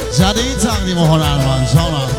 جده تقدیم هنرمند جانم.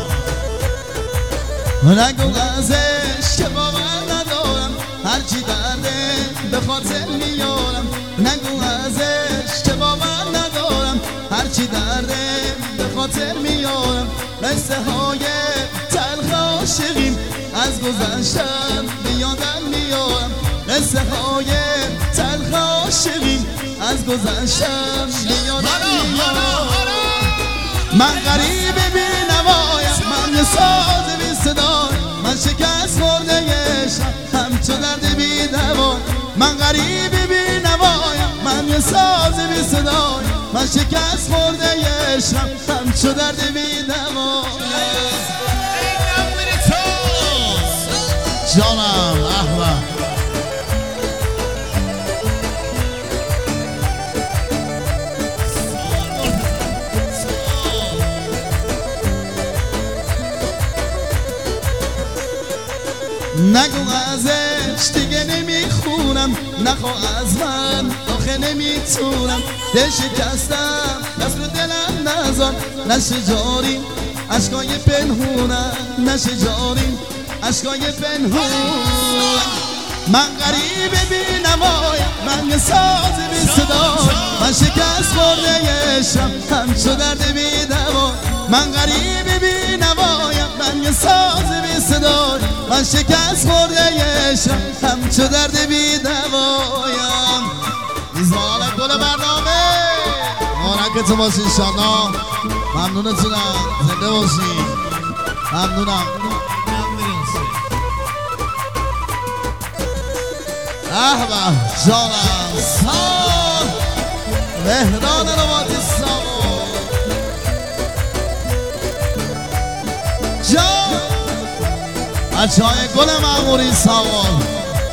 نگو ازش که باور ندارم، هرچی درده به خاطر میارم. نگو ازش که باور ندارم، هرچی درده به خاطر میارم. قصه های تلخ عاشقیم از گذشتم به یادم میارم. قصه های تلخ عاشقیم از گذشتم به یادم میارم. من غریب بی نوایم، من یه ساز بی صدای، من شکست خورده عشقم همچو درد بی دوا. من غریب بی نوایم، من یه ساز بی صدای، من شکست خورده عشقم همچو درد بی دوا. جانم احمد نگو ازش دیگه نمیخونم، نخوا از من آخه نمیتونم. دل شکستم دست رو دلم نزار، نشه جاری عشقای پنهونم، نشه جاری عشقای پنهون. من غریب بی نوایم، من یه ساز بی صدا، من شکست خورده عشقم همچو درد بی دوا. من غریب بی نوایم، من یه ساز بی صدا، من شکست خورده عشقم همچو درد بی دوایم. میزبان گل برنامه مبارکتون باشه انشالله. ممنونتونم، زنده باشید. ممنونم. احمد جانم سال مهران نواتی سامون جان بچه های گل معموری سامون.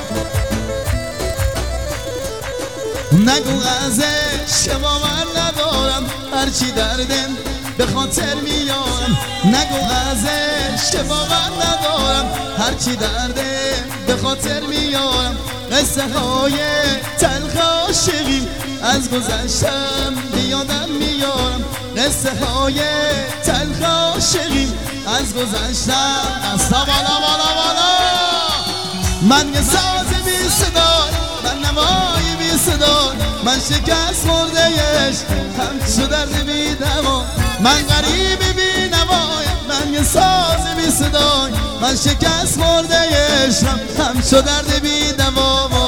نگو ازش که باور ندارم، هرچی دردم به خاطر میارم. نگو ازش که باور ندارم، هرچی دردم به خاطر میارم. قصه های تلخ عاشقی از گذشتم به یادم میارم. قصه های تلخ عاشقی از گذشتم. دستا بالا بالا بالا. من یه ساز بی صدا، من نوایی بی صدا، من شکست خورده عشق همچو درد بی دوا. من غریب بی نوایم، من یه ساز بی صدا، من شکست خورده عشق همچو درد بی دوا.